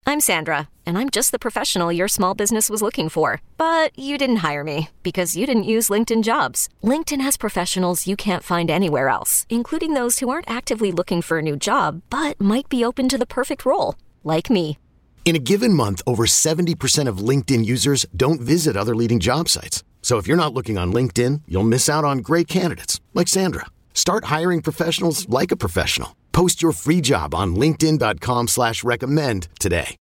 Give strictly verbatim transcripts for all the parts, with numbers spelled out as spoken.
I'm Sandra, and I'm just the professional your small business was looking for. But you didn't hire me because you didn't use LinkedIn Jobs. LinkedIn has professionals you can't find anywhere else, including those who aren't actively looking for a new job, but might be open to the perfect role, like me. In a given month, over seventy percent of LinkedIn users don't visit other leading job sites. So if you're not looking on LinkedIn, you'll miss out on great candidates like Sandra. Start hiring professionals like a professional. Post your free job on linkedin.com slash recommend today.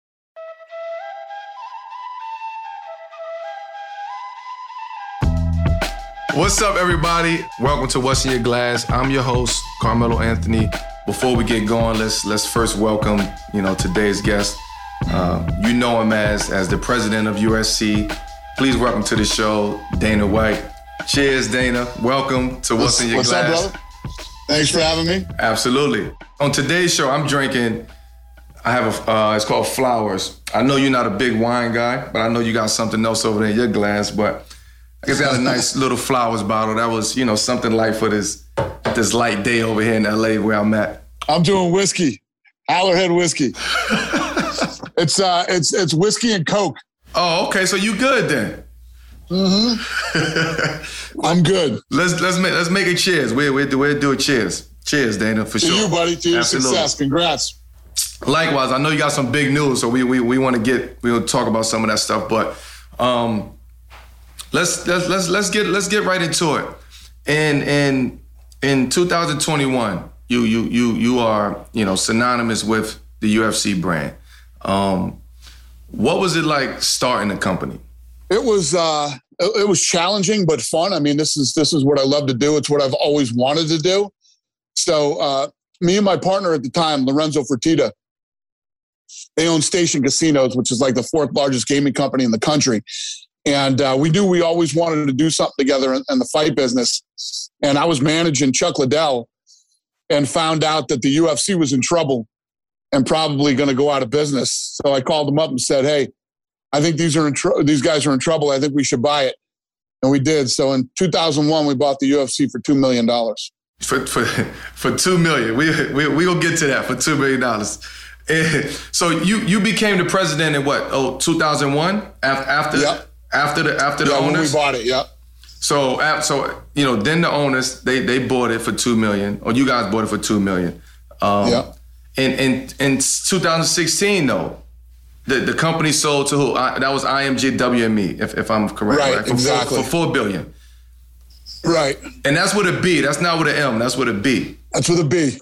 What's up, everybody? Welcome to What's in Your Glass. I'm your host, Carmelo Anthony. Before we get going, let's let's first welcome, you know, today's guest. Uh, you know him as as the president of U S C. Please welcome to the show, Dana White. Cheers, Dana. Welcome to What's, what's in Your what's Glass. What's up, brother? Thanks for having me. Absolutely. On today's show, I'm drinking, I have a, uh, it's called Flowers. I know you're not a big wine guy, but I know you got something else over there in your glass, but I guess I got a nice little Flowers bottle. That was, you know, something light for this this light day over here in L A where I'm at. I'm doing whiskey, Hallerhead whiskey. it's uh, it's it's whiskey and Coke. Oh, okay. So you good then? Mm-hmm. I'm good. Let's let's make let's make a cheers. We we do we do a cheers. Cheers, Dana, for to sure. To you, buddy. To your Absolutely. Success. Congrats. Likewise, I know you got some big news, so we we we want to get we'll talk about some of that stuff, but um, let's let's let's let's get let's get right into it. And in in two thousand twenty-one, you you you you are you know synonymous with the U F C brand. Um, what was it like starting the company? It was uh, it was challenging but fun. I mean, this is this is what I love to do. It's what I've always wanted to do. So uh, me and my partner at the time, Lorenzo Fertitta, they own Station Casinos, which is like the fourth largest gaming company in the country. And uh, we knew we always wanted to do something together in, in the fight business. And I was managing Chuck Liddell and found out that the U F C was in trouble and probably going to go out of business. So I called him up and said, hey, I think these are in tr- these guys are in trouble. I think we should buy it. And we did. So in two thousand one, we bought the U F C for two million dollars. For for for two million dollars. We, we, we'll get to that for two million dollars. So you, you became the president in what? Oh, two thousand one? After, yep. after the after the yeah, owners? When we bought it, yep. So, so you know, then the owners, they they bought it for two million dollars, or you guys bought it for two million dollars. Um, yep. In, in, in two thousand sixteen, though, The the company sold to who? I, that was I M G W M E, if if I'm correct. Right, right? For exactly. Four, for four billion. Right. And that's with a B. That's not with an M. That's with a B. That's with a B.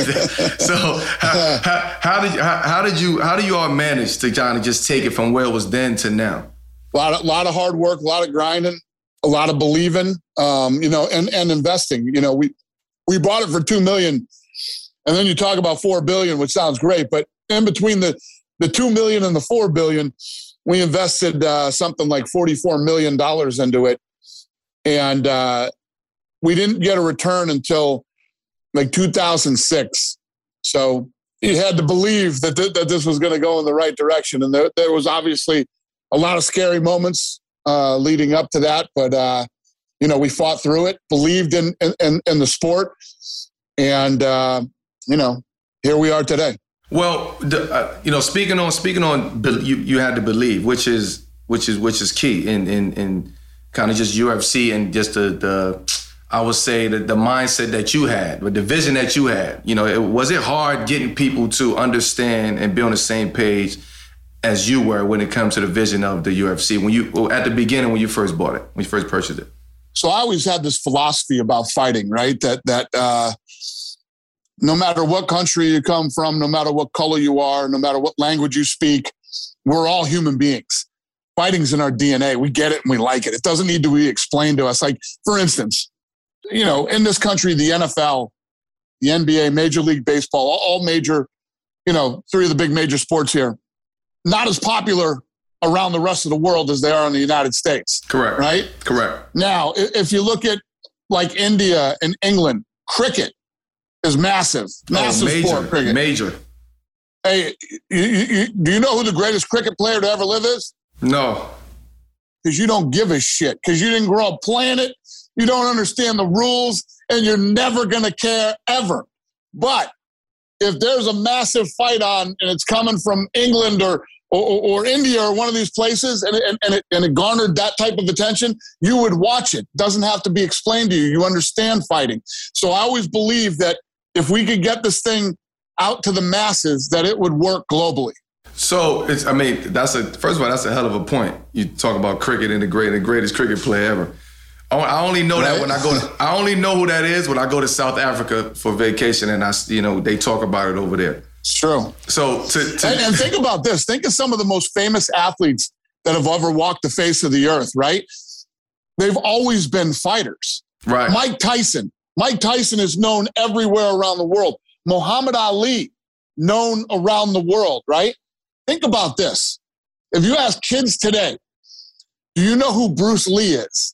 So how, how, how did how, how did you how do you all manage to kind of just take it from where it was then to now? A lot of lot of hard work, a lot of grinding, a lot of believing, um, you know, and and investing. You know, we we bought it for two million, and then you talk about four billion, which sounds great, but in between the The two million and the four billion, we invested uh, something like forty-four million dollars into it. And uh, we didn't get a return until like two thousand six. So you had to believe that, th- that this was going to go in the right direction. And there, there was obviously a lot of scary moments uh, leading up to that. But, uh, you know, we fought through it, believed in, in, in the sport. And, uh, you know, here we are today. Well, the, uh, you know, speaking on speaking on, you you had to believe, which is which is which is key in in, in kind of just U F C and just the the I would say that the mindset that you had, the vision that you had. You know, it, was it hard getting people to understand and be on the same page as you were when it comes to the vision of the U F C when you at the beginning when you first bought it, when you first purchased it? So I always had this philosophy about fighting, right? That that. Uh, No matter what country you come from, no matter what color you are, no matter what language you speak, we're all human beings. Fighting's in our D N A. We get it and we like it. It doesn't need to be explained to us. Like, for instance, you know, in this country, the N F L, the N B A, Major League Baseball, all major, you know, three of the big major sports here, not as popular around the rest of the world as they are in the United States. Correct. Right? Correct. Now, if you look at like India and England, cricket is massive. Massive oh, major, sport, cricket. Major. Hey, you, you, do you know who the greatest cricket player to ever live is? No. Because you don't give a shit. Because you didn't grow up playing it. You don't understand the rules, and you're never going to care ever. But if there's a massive fight on and it's coming from England or or, or India or one of these places and, and, and, it, and it garnered that type of attention, you would watch it. Doesn't have to be explained to you. You understand fighting. So I always believe that if we could get this thing out to the masses, that it would work globally. So, it's, I mean, that's a first of all, that's a hell of a point. You talk about cricket and the great, the greatest cricket player ever. I only know right. that when I go to, I only know who that is when I go to South Africa for vacation and I, you know, they talk about it over there. It's true. So, to, to and, and think about this. Think of some of the most famous athletes that have ever walked the face of the earth, right? They've always been fighters. Right. Mike Tyson. Mike Tyson is known everywhere around the world. Muhammad Ali, known around the world, right? Think about this. If you ask kids today, do you know who Bruce Lee is?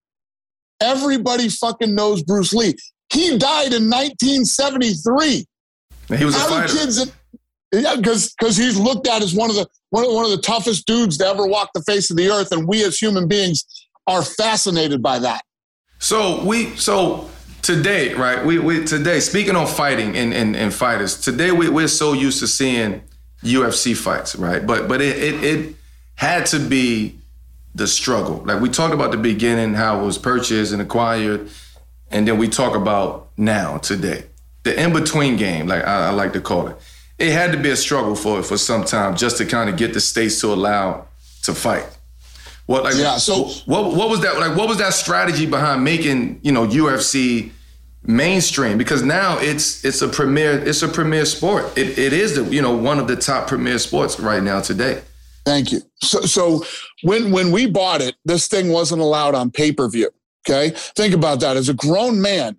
Everybody fucking knows Bruce Lee. He died in nineteen seventy-three. He was a How fighter. Do kids that, yeah, because because he's looked at as one of the one of, one of the toughest dudes to ever walk the face of the earth, and we as human beings are fascinated by that. So we so today, right? We we today speaking on fighting and and, and fighters. Today we we're so used to seeing U F C fights, right? But but it it, it had to be the struggle. Like we talked about the beginning, how it was purchased and acquired, and then we talk about now, today. The in-between game, like I, I like to call it. It had to be a struggle for for some time just to kind of get the states to allow to fight. What like yeah, so what what was that like what was that strategy behind making, you know, U F C mainstream? Because now it's it's a premier it's a premier sport. It it is the, you know, one of the top premier sports right now today. Thank you. So, so when when we bought it, this thing wasn't allowed on pay-per-view, okay? Think about that. As a grown man,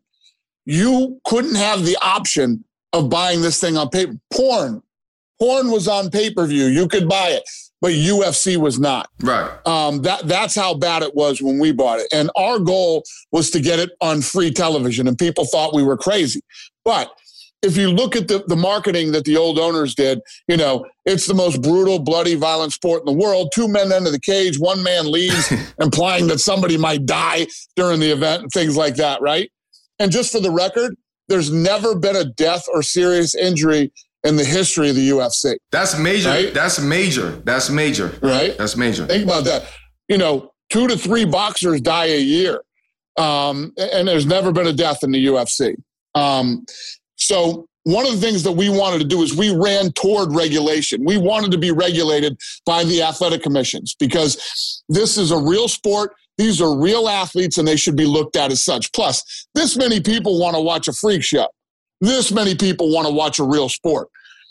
you couldn't have the option of buying this thing on paper. Porn. Porn was on pay-per-view. You could buy it, but U F C was not. Right. Um, that That's how bad it was when we bought it. And our goal was to get it on free television, and people thought we were crazy. But if you look at the, the marketing that the old owners did, you know, it's the most brutal, bloody, violent sport in the world. Two men enter the cage, one man leaves, implying that somebody might die during the event and things like that, right? And just for the record, there's never been a death or serious injury in the history of the U F C. That's major. Right? That's major. That's major. Right? That's major. Think about that. You know, two to three boxers die a year. Um, and there's never been a death in the U F C. Um, So one of the things that we wanted to do is we ran toward regulation. We wanted to be regulated by the athletic commissions because this is a real sport. These are real athletes, and they should be looked at as such. Plus, this many people want to watch a freak show. This many people want to watch a real sport.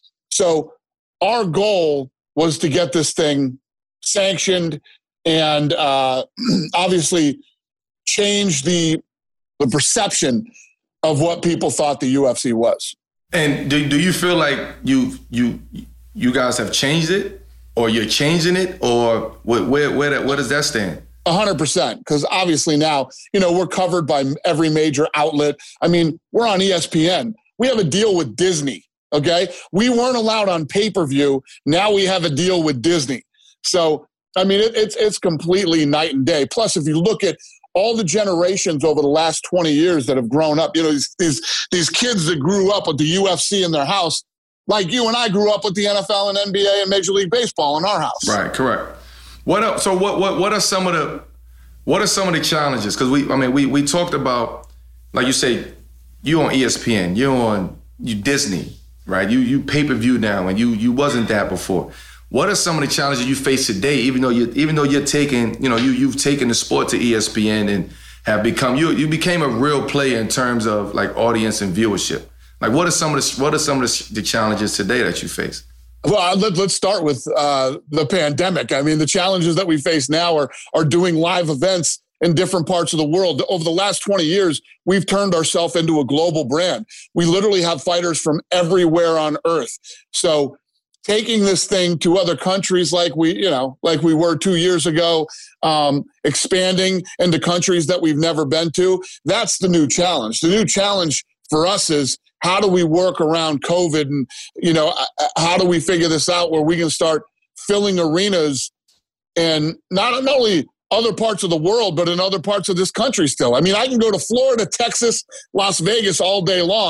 So our goal was to get this thing sanctioned and uh, obviously change the the perception of what people thought the U F C was. And do do you feel like you you you guys have changed it, or you're changing it, or where where where, where does that stand? A hundred percent, because obviously now, you know, we're covered by every major outlet. I mean, we're on E S P N. We have a deal with Disney, okay? We weren't allowed on pay-per-view. Now we have a deal with Disney. So, I mean, it, it's it's completely night and day. Plus, if you look at all the generations over the last twenty years that have grown up, you know, these, these these kids that grew up with the U F C in their house, like you and I grew up with the N F L and N B A and Major League Baseball in our house. Right, correct. What else, so what what what are some of the what are some of the challenges? Because we I mean we we talked about, like you say, you on E S P N, you're on you Disney, right? You you pay-per-view now, and you you wasn't that before. What are some of the challenges you face today, even though you even though you're taking, you know, you you've taken the sport to E S P N and have become you you became a real player in terms of like audience and viewership. Like what are some of the what are some of the, the challenges today that you face? Well, let, let's start with uh, the pandemic. I mean, the challenges that we face now are are doing live events in different parts of the world. Over the last twenty years, we've turned ourselves into a global brand. We literally have fighters from everywhere on earth. So taking this thing to other countries like we, you know, like we were two years ago, um, expanding into countries that we've never been to, that's the new challenge. The new challenge for us is how do we work around COVID and, you know, how do we figure this out where we can start filling arenas and not, not only other parts of the world, but in other parts of this country still. I mean, I can go to Florida, Texas, Las Vegas all day long.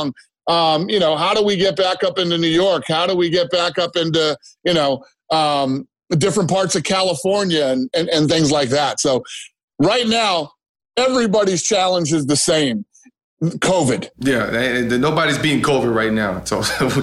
Um, you know, how do we get back up into New York? How do we get back up into, you know, um, different parts of California and, and, and things like that. So right now, everybody's challenge is the same. COVID. Yeah, and, and nobody's beating COVID right now. So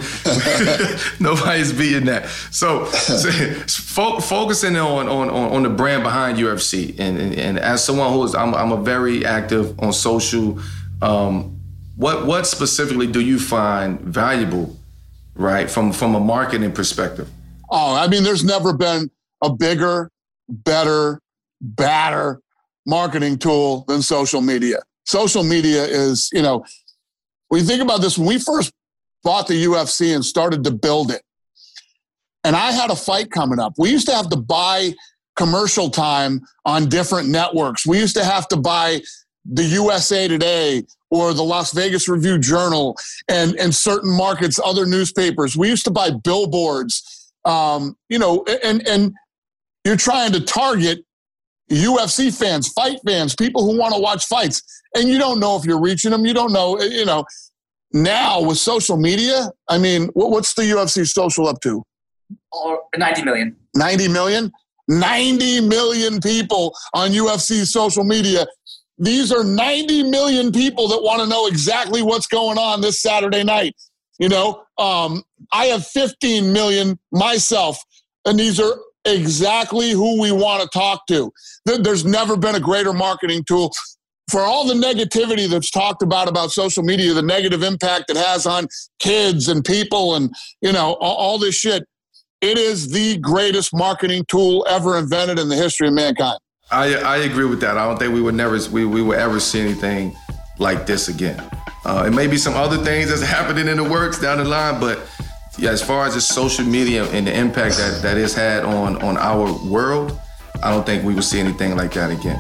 nobody's beating that. So, so fo- focusing on, on on the brand behind U F C, and and, and as someone who is, I'm I'm a very active on social. Um, what what specifically do you find valuable, right, from from a marketing perspective? Oh, I mean, there's never been a bigger, better, badder marketing tool than social media. Social media is, you know, when you think about this, when we first bought the U F C and started to build it, and I had a fight coming up, we used to have to buy commercial time on different networks. We used to have to buy the U S A Today or the Las Vegas Review-Journal and, and certain markets, other newspapers. We used to buy billboards, um, you know, and, and you're trying to target U F C fans, fight fans, people who want to watch fights. And you don't know if you're reaching them. You don't know, you know. Now with social media, I mean, what's the U F C social up to? Or ninety million. ninety million? ninety million people on U F C social media. These are ninety million people that want to know exactly what's going on this Saturday night. You know, um, I have fifteen million myself, and these are exactly who we want to talk to. There's never been a greater marketing tool. For all the negativity that's talked about about social media, the negative impact it has on kids and people and, you know, all, all this shit, it is the greatest marketing tool ever invented in the history of mankind. I I agree with that. I don't think we would never we, we would ever see anything like this again. Uh, it may be some other things that's happening in the works down the line, but yeah, as far as the social media and the impact that, that it's had on, on our world, I don't think we will see anything like that again.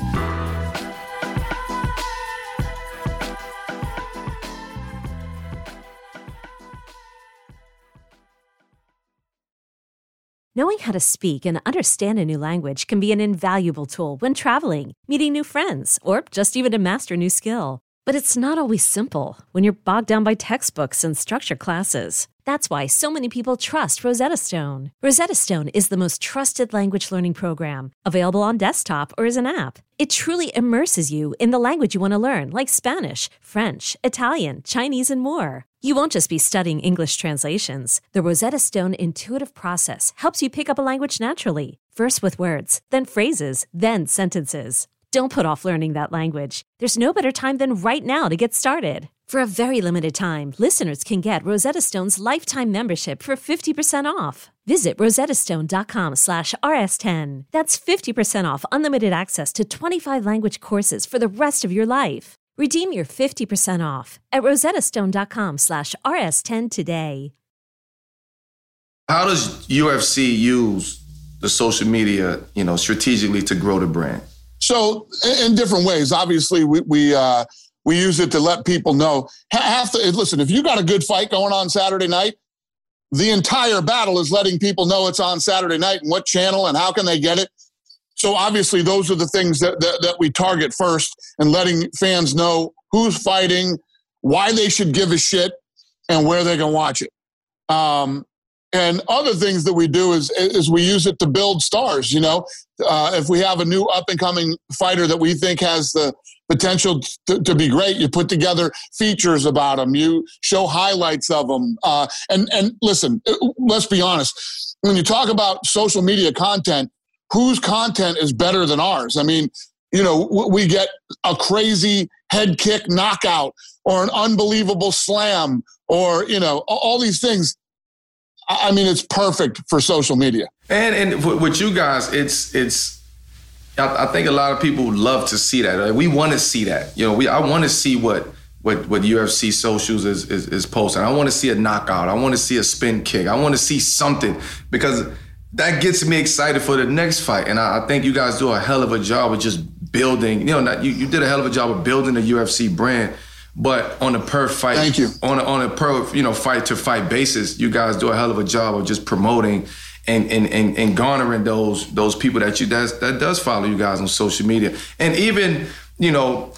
Knowing how to speak and understand a new language can be an invaluable tool when traveling, meeting new friends, or just even to master a new skill. But it's not always simple when you're bogged down by textbooks and structured classes. That's why so many people trust Rosetta Stone. Rosetta Stone is the most trusted language learning program, available on desktop or as an app. It truly immerses you in the language you want to learn, like Spanish, French, Italian, Chinese, and more. You won't just be studying English translations. The Rosetta Stone intuitive process helps you pick up a language naturally, first with words, then phrases, then sentences. Don't put off learning that language. There's no better time than right now to get started. For a very limited time, listeners can get Rosetta Stone's lifetime membership for fifty percent off. Visit rosettastone.com slash rs10. That's fifty percent off unlimited access to twenty-five language courses for the rest of your life. Redeem your fifty percent off at rosettastone.com slash rs10 today. How does U F C use the social media, you know, strategically to grow the brand? So in different ways, obviously we we uh, we use it to let people know. Half the, listen, if you got a good fight going on Saturday night, the entire battle is letting people know it's on Saturday night and what channel and how can they get it. So obviously those are the things that, that, that we target first, and letting fans know who's fighting, why they should give a shit, and where they can watch it. Um, And other things that we do is is we use it to build stars. You know, uh, if we have a new up and coming fighter that we think has the potential to, to be great, you put together features about them. You show highlights of them. Uh, and and listen, let's be honest. When you talk about social media content, whose content is better than ours? I mean, you know, we get a crazy head kick knockout or an unbelievable slam or, you know, all these things. I mean, it's perfect for social media. And and with you guys, it's it's. I, I think a lot of people love to see that. Like, we want to see that. You know, we I want to see what what what U F C socials is is, is posting. I want to see a knockout. I want to see a spin kick. I want to see something, because that gets me excited for the next fight. And I, I think you guys do a hell of a job of just building. You know, not, you you did a hell of a job of building the U F C brand. But on a per fight, Thank you. on a, on a per you know fight to fight basis, you guys do a hell of a job of just promoting and and and, and garnering those those people that you that that does follow you guys on social media. And even you know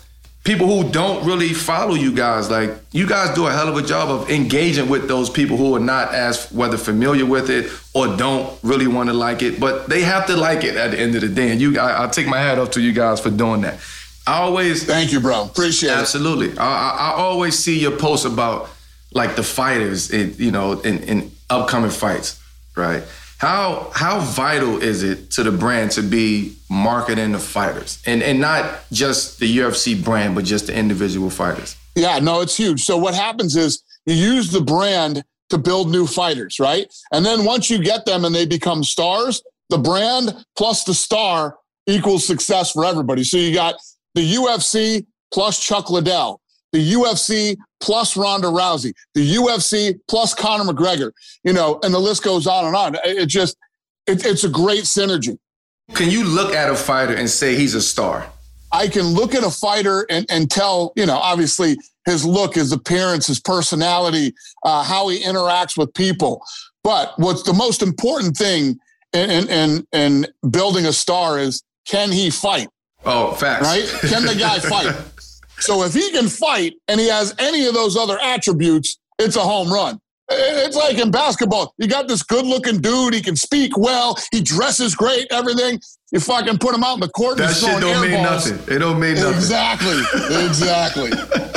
people who don't really follow you guys, like you guys do a hell of a job of engaging with those people who are not as whether familiar with it or don't really want to like it, but they have to like it at the end of the day. And you, I, I take my hat off to you guys for doing that. I always thank you, bro. Appreciate absolutely. it. Absolutely. I, I always see your posts about like the fighters, in, you know, in, in upcoming fights, right? How how vital is it to the brand to be marketing the fighters and and not just the U F C brand, but just the individual fighters? Yeah, no, it's huge. So what happens is you use the brand to build new fighters, right? And then once you get them and they become stars, the brand plus the star equals success for everybody. So you got the U F C plus Chuck Liddell, the U F C plus Ronda Rousey, the U F C plus Conor McGregor, you know, and the list goes on and on. It just, it, it's a great synergy. Can you look at a fighter and say he's a star? I can look at a fighter and, and tell, you know, obviously his look, his appearance, his personality, uh, how he interacts with people. But what's the most important thing in, in, in, in building a star is, can he fight? Oh, facts. Right? Can the guy fight? So if he can fight and he has any of those other attributes, it's a home run. It's like in basketball. You got this good-looking dude. He can speak well. He dresses great, everything. You fucking put him out in the court and that shit don't mean balls. nothing. It don't mean nothing. Exactly. Exactly.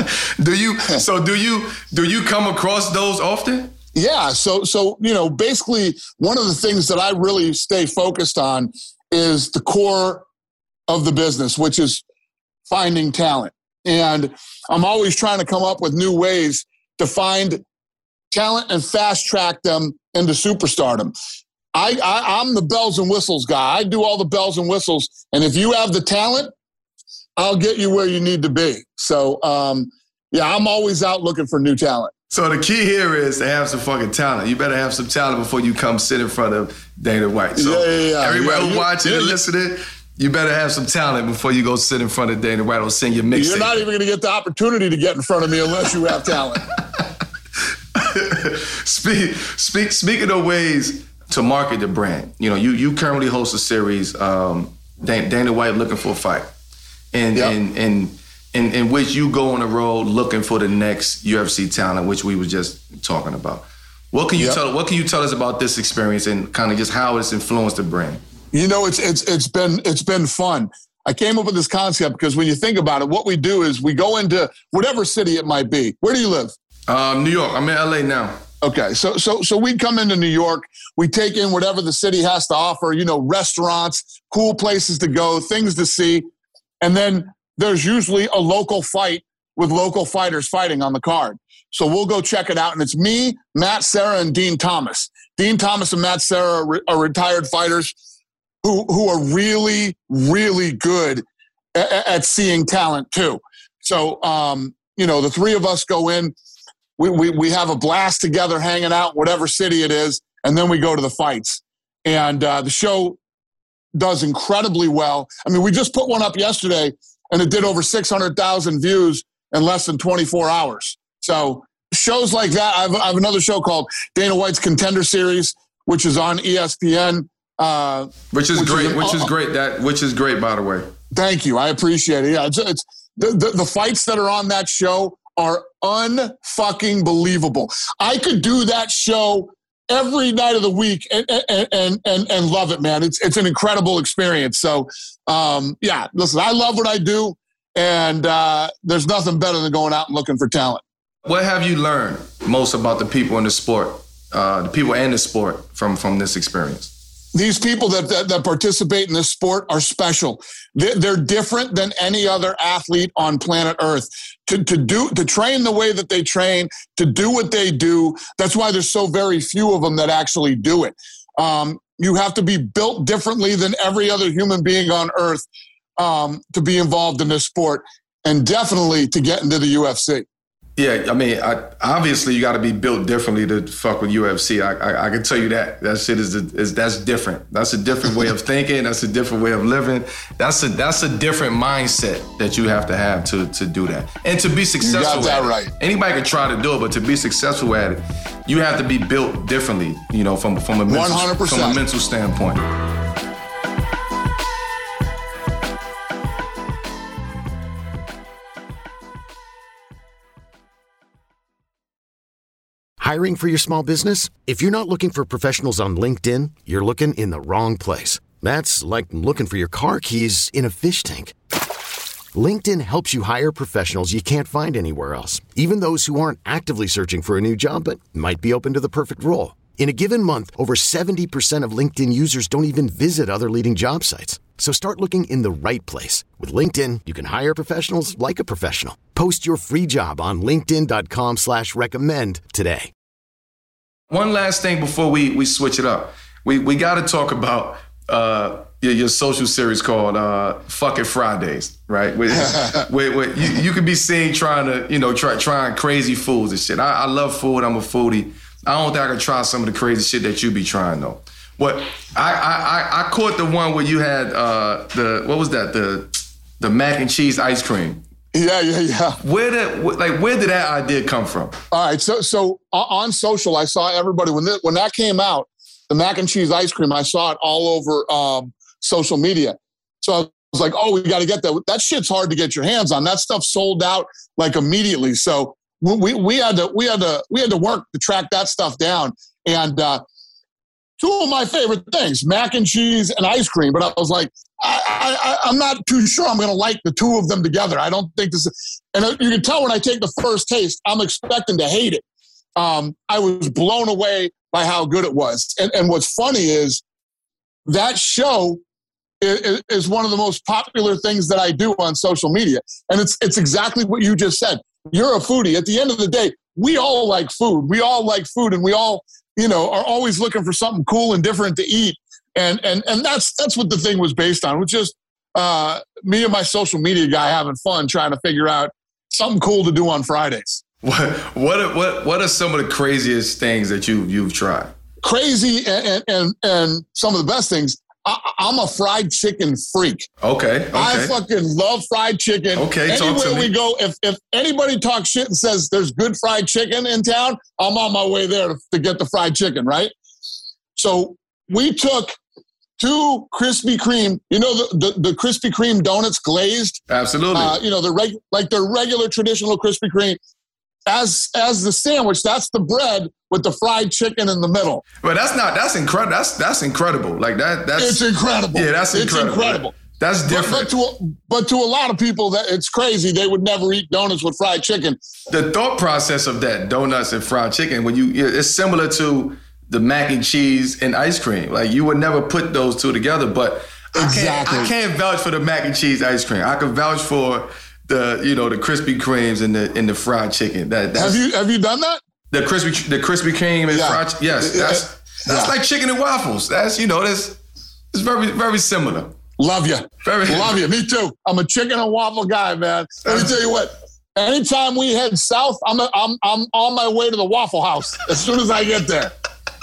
do you, so do you, do you come across those often? Yeah. So, so, you know, basically one of the things that I really stay focused on is the core of the business, which is finding talent. And I'm always trying to come up with new ways to find talent and fast track them into superstardom. I, I, I'm the bells and whistles guy. I do all the bells and whistles. And if you have the talent, I'll get you where you need to be. So, um, yeah, I'm always out looking for new talent. So the key here is to have some fucking talent. You better have some talent before you come sit in front of Dana White. So yeah, yeah, yeah. everybody yeah, watching and listening, you better have some talent before you go sit in front of Dana White or sing your mixtape. You're not even going to get the opportunity to get in front of me unless you have talent. speak, speak, speaking of ways to market the brand, you know, you you currently host a series, um, Dana White Looking for a Fight, and yep. and and in, in which you go on the road looking for the next U F C talent, which we were just talking about. What can you yep. tell? What can you tell us about this experience and kind of just how it's influenced the brand? You know, it's it's it's been it's been fun. I came up with this concept because when you think about it, what we do is we go into whatever city it might be. Where do you live? Um, New York. I'm in L A now. Okay, so so so we come into New York. We take in whatever the city has to offer. You know, restaurants, cool places to go, things to see, and then there's usually a local fight with local fighters fighting on the card. So we'll go check it out, and it's me, Matt Serra, and Dean Thomas. Dean Thomas and Matt Serra are, re- are retired fighters who who are really, really good at, at seeing talent too. So, um, you know, the three of us go in, we, we we have a blast together hanging out, whatever city it is, and then we go to the fights. And uh, the show does incredibly well. I mean, we just put one up yesterday, and it did over six hundred thousand views in less than twenty-four hours. So shows like that. I have, I have another show called Dana White's Contender Series, which is on E S P N. Uh, which is which great. Is an, which is uh, great. That which is great, by the way. Thank you. I appreciate it. Yeah, it's, it's the, the the fights that are on that show are unfucking believable. I could do that show every night of the week and and and and, and love it, man. It's it's an incredible experience. So, um, yeah, listen, I love what I do, and uh, there's nothing better than going out and looking for talent. What have you learned most about the people in the sport, uh, the people and the sport from from this experience? These people that, that, that participate in this sport are special. They're, they're different than any other athlete on planet Earth. To, to do, to train the way that they train, to do what they do, that's why there's so very few of them that actually do it. Um, you have to be built differently than every other human being on Earth um, to be involved in this sport, and definitely to get into the U F C. Yeah, I mean, I, obviously you got to be built differently to fuck with U F C. I, I, I can tell you that. That shit is, is that's different. That's a different way of thinking. That's a different way of living. That's a that's a different mindset that you have to have to to do that and to be successful. You got that at right. It. Anybody can try to do it, but to be successful at it, you have to be built differently. You know, from from a mental, one hundred percent. from a mental standpoint. Hiring for your small business? If you're not looking for professionals on LinkedIn, you're looking in the wrong place. That's like looking for your car keys in a fish tank. LinkedIn helps you hire professionals you can't find anywhere else, even those who aren't actively searching for a new job but might be open to the perfect role. In a given month, over seventy percent of LinkedIn users don't even visit other leading job sites. So start looking in the right place. With LinkedIn, you can hire professionals like a professional. Post your free job on linkedin.com slash recommend today. One last thing before we, we switch it up. We we got to talk about uh, your, your social series called uh, Fuck It Fridays, right? Where, where, where you, you could be seen trying to, you know, try, trying crazy foods and shit. I, I love food. I'm a foodie. I don't think I could try some of the crazy shit that you be trying, though. What I I I caught the one where you had uh, the what was that the the mac and cheese ice cream. Yeah, yeah, yeah. Where did like where did that idea come from? All right, so so on social, I saw everybody when that when that came out, the mac and cheese ice cream. I saw it all over um, social media. So I was like, oh, we got to get that. That shit's hard to get your hands on. That stuff sold out like immediately. So we we had to we had to we had to work to track that stuff down. And uh, two of my favorite things, mac and cheese and ice cream. But I was like, I, I, I'm not too sure I'm going to like the two of them together. I don't think this is, and you can tell when I take the first taste, I'm expecting to hate it. Um, I was blown away by how good it was. And, and what's funny is that show is, is one of the most popular things that I do on social media. And it's it's exactly what you just said. You're a foodie. At the end of the day, we all like food. We all like food, and we all, you know, are always looking for something cool and different to eat. And and and that's that's what the thing was based on. It was just uh, me and my social media guy having fun trying to figure out something cool to do on Fridays. What what are, what what are some of the craziest things that you you've tried? Crazy and and and some of the best things. I, I'm a fried chicken freak. Okay, okay. I fucking love fried chicken. Okay, talk to Anywhere me. we go, if if anybody talks shit and says there's good fried chicken in town, I'm on my way there to, to get the fried chicken, right? So we took two Krispy Kreme, you know the, the, the Krispy Kreme donuts glazed? Absolutely. Uh, you know, the reg, like the regular traditional Krispy Kreme. As as the sandwich, that's the bread with the fried chicken in the middle. But that's not, that's incredible. That's that's incredible. Like that, that's. It's incredible. Yeah, that's incredible. It's incredible. That's different. But, but, to a, but to a lot of people, that it's crazy. They would never eat donuts with fried chicken. The thought process of that, donuts and fried chicken, when you, it's similar to the mac and cheese and ice cream. Like you would never put those two together, but exactly. I can't, I can't vouch for the mac and cheese ice cream. I can vouch for the, you know, the Krispy Kremes and the and the fried chicken. That that's, have you have you done that? The Krispy the Krispy Kreme and yeah. fried. Yes, that's that's yeah. like chicken and waffles. That's you know that's it's very very similar. Love you, very love you. Me too. I'm a chicken and waffle guy, man. Let me tell you what. Anytime we head south, I'm a, I'm I'm on my way to the Waffle House as soon as I get there.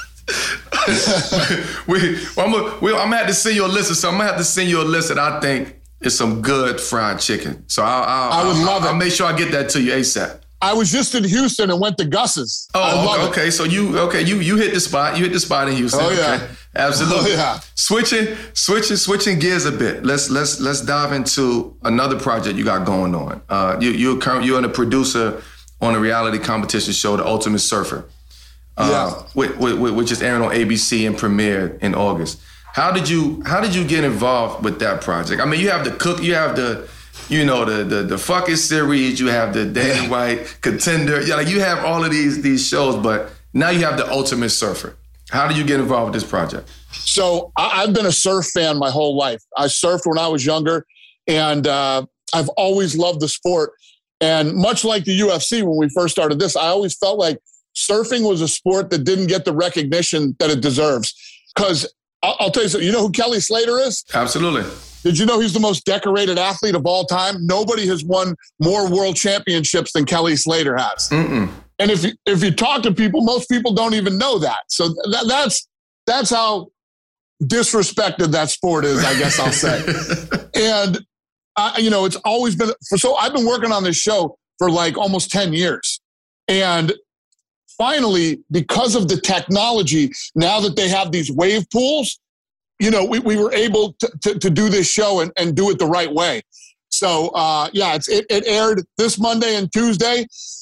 we, well, I'm gonna we, I'm gonna have to send you a list of something. I'm gonna have to send you a list that I think is some good fried chicken. So I'll, I'll, I would I'll, love I'll, it. I'll make sure I get that to you ASAP. I was just in Houston and went to Gus's. Oh, I love okay. It. okay. So you okay? You you hit the spot. You hit the spot in Houston. Oh yeah, okay. Absolutely. Oh, yeah. Switching, switching, switching gears a bit. Let's let's let's dive into another project you got going on. Uh, you you're current, you're a producer on a reality competition show, The Ultimate Surfer. Uh, yeah. Which, which, which is airing on A B C and premiered in August. How did you How did you get involved with that project? I mean, you have the cook, you have the, you know, the the the fucking series, you have the Danny yeah. White Contender, yeah, like you have all of these these shows, but now you have The Ultimate Surfer. How did you get involved with this project? So I, I've been a surf fan my whole life. I surfed when I was younger, and uh, I've always loved the sport. And much like the U F C when we first started this, I always felt like surfing was a sport that didn't get the recognition that it deserves. Because I'll, I'll tell you something, you know who Kelly Slater is? Absolutely. Did you know he's the most decorated athlete of all time? Nobody has won more world championships than Kelly Slater has. Mm-mm. And if you, if you talk to people, most people don't even know that. So that, that's that's how disrespected that sport is, I guess I'll say. And, uh, you know, it's always been, for so I've been working on this show for like almost ten years. And finally, because of the technology, now that they have these wave pools, you know, we, we were able to, to, to do this show and, and do it the right way. So, uh, yeah, it's, it, it aired this Monday and Tuesday.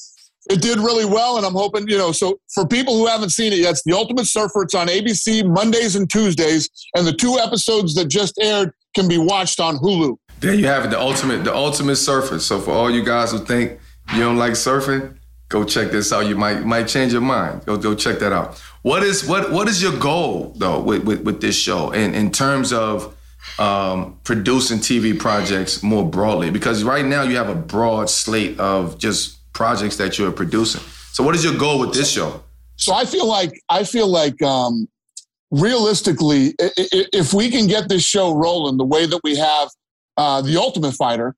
It did really well, and I'm hoping, you know, so for people who haven't seen it yet, it's The Ultimate Surfer. It's on A B C Mondays and Tuesdays, and the two episodes that just aired can be watched on Hulu. There you have it, the ultimate, the ultimate surfer. So for all you guys who think you don't like surfing, go check this out. You might might change your mind. Go go check that out. What is what what is your goal though with with, with this show in in terms of um, producing T V projects more broadly? Because right now you have a broad slate of just projects that you're producing. So what is your goal with this show? So I feel like I feel like um, realistically, if we can get this show rolling the way that we have uh, The Ultimate Fighter,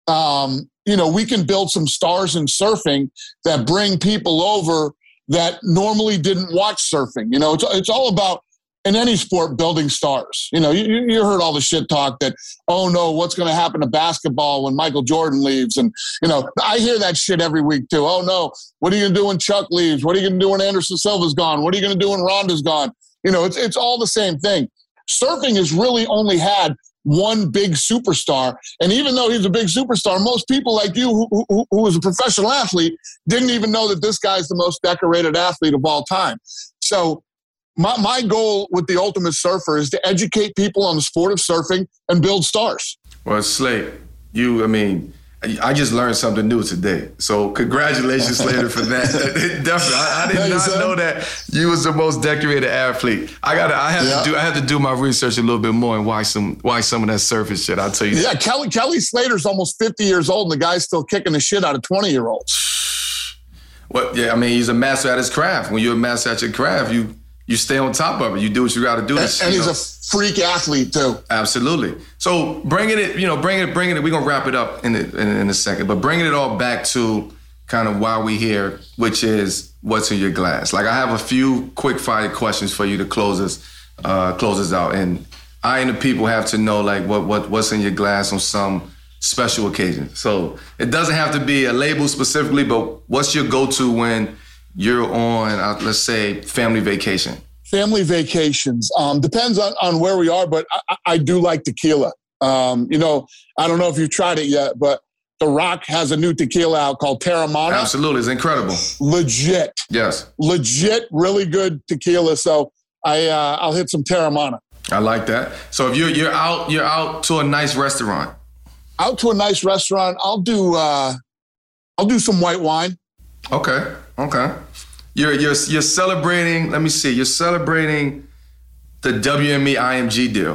um, you know, we can build some stars in surfing that bring people over that normally didn't watch surfing. You know, it's it's all about, in any sport, building stars. You know, you, you heard all the shit talk that, oh no, what's going to happen to basketball when Michael Jordan leaves? And, you know, I hear that shit every week too. Oh no, what are you going to do when Chuck leaves? What are you going to do when Anderson Silva's gone? What are you going to do when Ronda's gone? You know, it's it's all the same thing. Surfing has really only had one big superstar. And even though he's a big superstar, most people like you who, who, who was a professional athlete didn't even know that this guy's the most decorated athlete of all time. So My my goal with The Ultimate Surfer is to educate people on the sport of surfing and build stars. Well, Slate, you, I mean, I just learned something new today. So congratulations, Slater, for that. Definitely, I, I did Thank not you, know that you was the most decorated athlete. I got, I had yeah. to do, I had to do my research a little bit more and watch some, watch some of that surfing shit. I'll tell you. Yeah, that. Kelly Kelly Slater's almost fifty years old, and the guy's still kicking the shit out of twenty year olds. Well, yeah, I mean, he's a master at his craft. When you're a master at your craft, you. You stay on top of it. You do what you got to do. And, to, and he's know. a freak athlete too. Absolutely. So bringing it, you know, bringing it, bringing it. We're gonna wrap it up in, the, in in a second, but bringing it all back to kind of why we here, which is what's in your glass. Like I have a few quick fire questions for you to close us, uh, close us out, and I and the people have to know like what what what's in your glass on some special occasion. So it doesn't have to be a label specifically, but what's your go-to when you're on, uh, let's say, family vacation? Family vacations. Um, depends on, on where we are, but I, I do like tequila. Um, you know, I don't know if you've tried it yet, but The Rock has a new tequila out called Teremana. Absolutely. It's incredible. Legit. Yes. Legit, really good tequila. So I, uh, I'll hit some Teremana. I like that. So if you're you're out, you're out to a nice restaurant. Out to a nice restaurant, I'll do uh, I'll do some white wine. Okay. Okay. You're you're you're celebrating. Let me see. You're celebrating the W M E I M G deal.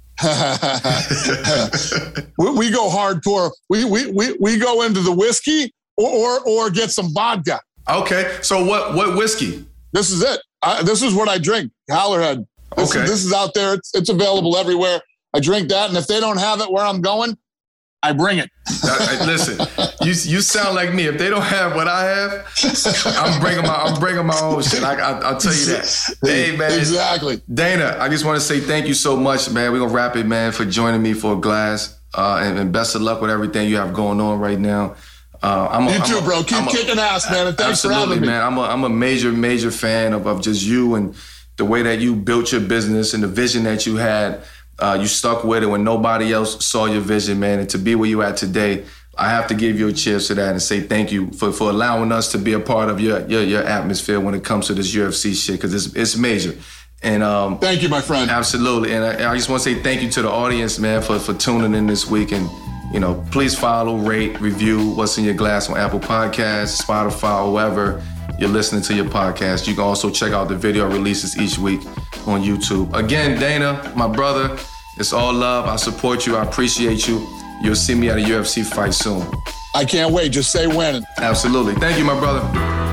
we, we go hardcore. We we we we go into the whiskey or or, or get some vodka. Okay. So what what whiskey? This is it. I, this is what I drink. Hallerhead. This okay. Is, this is out there. It's it's available everywhere. I drink that, and if they don't have it where I'm going, I bring it. I, listen, you you sound like me. If they don't have what I have, I'm bringing my I'm bringing my own shit. I, I, I'll tell you that. Hey man, exactly. Dana, I just want to say thank you so much, man. We're gonna wrap it, man, for joining me for a glass, uh, and, and best of luck with everything you have going on right now. Uh, I'm a, you too, I'm a, bro. Keep I'm kicking a, ass, man. And thanks for having me, man. I'm a I'm a major major fan of of just you and the way that you built your business and the vision that you had. Uh, you stuck with it when nobody else saw your vision, man. And to be where you at today, I have to give you a cheers to that and say thank you for, for allowing us to be a part of your your, your atmosphere when it comes to this U F C shit, because it's it's major. And um, thank you, my friend. Absolutely. And I, I just want to say thank you to the audience, man, for, for tuning in this week. And, you know, please follow, rate, review What's in Your Glass on Apple Podcasts, Spotify, or wherever you're listening to your podcast. You can also check out the video releases each week on YouTube. Again, Dana, my brother, it's all love. I support you. I appreciate you. You'll see me at a U F C fight soon. I can't wait. Just say when. Absolutely. Thank you, my brother.